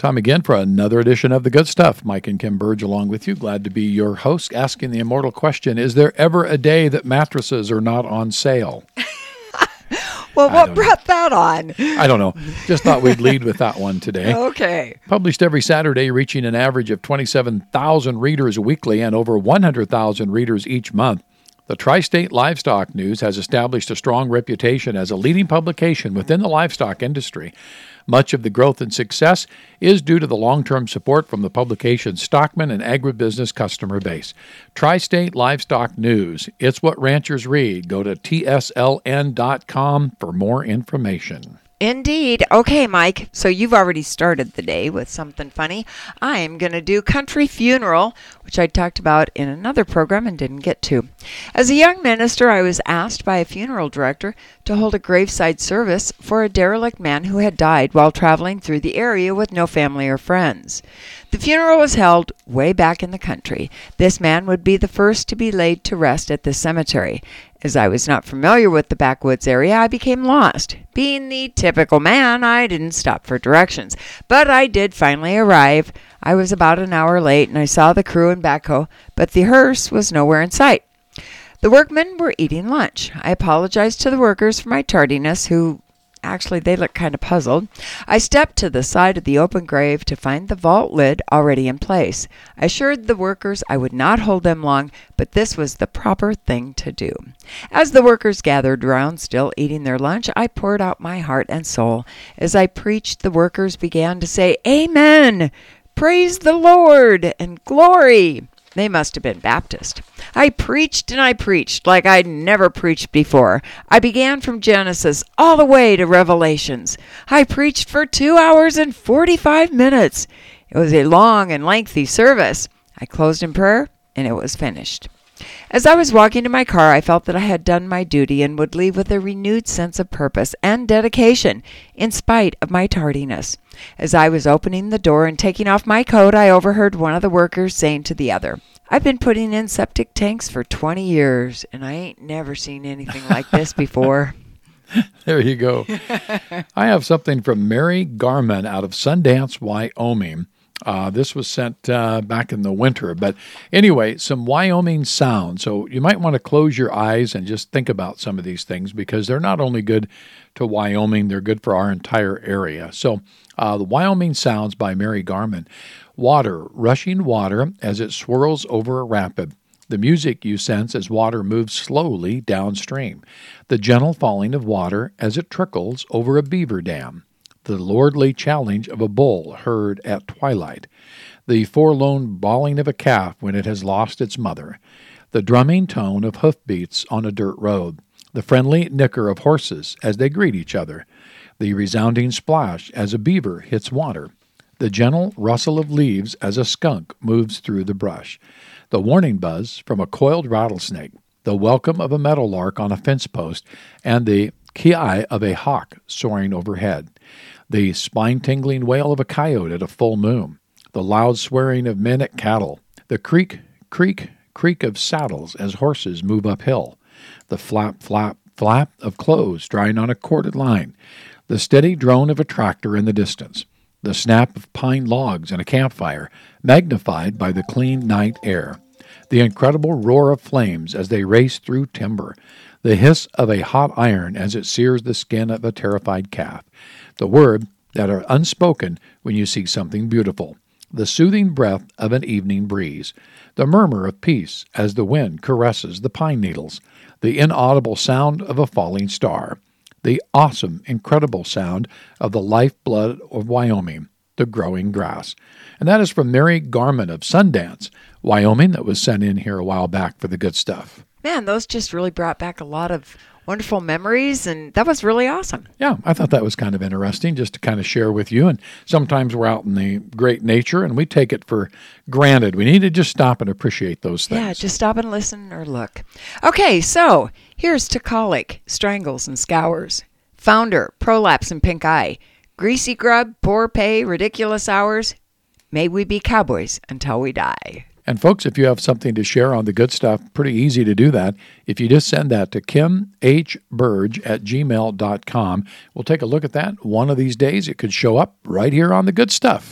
Time again for another edition of The Good Stuff. Mike and Kim Burge along with you. Glad to be your host, asking the immortal question, is there ever a day that mattresses are not on sale? Well, what brought that on? I don't know. Just thought we'd lead with that one today. Okay. Published every Saturday, reaching an average of 27,000 readers weekly and over 100,000 readers each month. The Tri-State Livestock News has established a strong reputation as a leading publication within the livestock industry. Much of the growth and success is due to the long-term support from the publication's stockman and agribusiness customer base. Tri-State Livestock News. It's what ranchers read. Go to tsln.com for more information. Indeed. Okay, Mike, so you've already started the day with something funny. I'm going to do Country Funeral, which I talked about in another program and didn't get to. As a young minister, I was asked by a funeral director to hold a graveside service for a derelict man who had died while traveling through the area with no family or friends. The funeral was held way back in the country. This man would be the first to be laid to rest at the cemetery. As I was not familiar with the backwoods area, I became lost. Being the typical man, I didn't stop for directions. But I did finally arrive. I was about an hour late, and I saw the crew and backhoe, but the hearse was nowhere in sight. The workmen were eating lunch. I apologized to the workers for my tardiness, Actually, they looked kind of puzzled. I stepped to the side of the open grave to find the vault lid already in place. I assured the workers I would not hold them long, but this was the proper thing to do. As the workers gathered around, still eating their lunch, I poured out my heart and soul. As I preached, the workers began to say, "Amen! Praise the Lord!" and "Glory!" They must have been Baptist. I preached and I preached like I'd never preached before. I began from Genesis all the way to Revelations. I preached for 2 hours and 45 minutes. It was a long and lengthy service. I closed in prayer, and it was finished. As I was walking to my car, I felt that I had done my duty and would leave with a renewed sense of purpose and dedication, in spite of my tardiness. As I was opening the door and taking off my coat, I overheard one of the workers saying to the other, "I've been putting in septic tanks for 20 years, and I ain't never seen anything like this before." There you go. I have something from Mary Garman out of Sundance, Wyoming. This was sent back in the winter. But anyway, some Wyoming sound. So you might want to close your eyes and just think about some of these things because they're not only good to Wyoming, they're good for our entire area. So the Wyoming sounds by Mary Garman. Water, rushing water as it swirls over a rapid. The music you sense as water moves slowly downstream. The gentle falling of water as it trickles over a beaver dam. The lordly challenge of a bull heard at twilight, the forlorn bawling of a calf when it has lost its mother, the drumming tone of hoofbeats on a dirt road, the friendly nicker of horses as they greet each other, the resounding splash as a beaver hits water, the gentle rustle of leaves as a skunk moves through the brush, the warning buzz from a coiled rattlesnake, the welcome of a meadowlark on a fence post, and the ki of a hawk soaring overhead, the spine-tingling wail of a coyote at a full moon, the loud swearing of men at cattle, the creak, creak, creak of saddles as horses move uphill, the flap, flap, flap of clothes drying on a corded line, the steady drone of a tractor in the distance, the snap of pine logs in a campfire, magnified by the clean night air, the incredible roar of flames as they race through timber, the hiss of a hot iron as it sears the skin of a terrified calf, the words that are unspoken when you see something beautiful, the soothing breath of an evening breeze, the murmur of peace as the wind caresses the pine needles, the inaudible sound of a falling star, the awesome, incredible sound of the lifeblood of Wyoming, the growing grass. And that is from Mary Garman of Sundance, Wyoming, that was sent in here a while back for the good stuff. Man, those just really brought back a lot of wonderful memories, and that was really awesome. Yeah, I thought that was kind of interesting just to kind of share with you. And sometimes we're out in the great nature and we take it for granted. We need to just stop and appreciate those things. Yeah, just stop and listen or look. Okay, so here's to Colic, Strangles and Scours, Founder, Prolapse and Pink Eye, Greasy Grub, Poor Pay, Ridiculous Hours. May we be cowboys until we die. And folks, if you have something to share on the good stuff, pretty easy to do that. If you just send that to kimhburge@gmail.com, we'll take a look at that. One of these days, it could show up right here on the good stuff.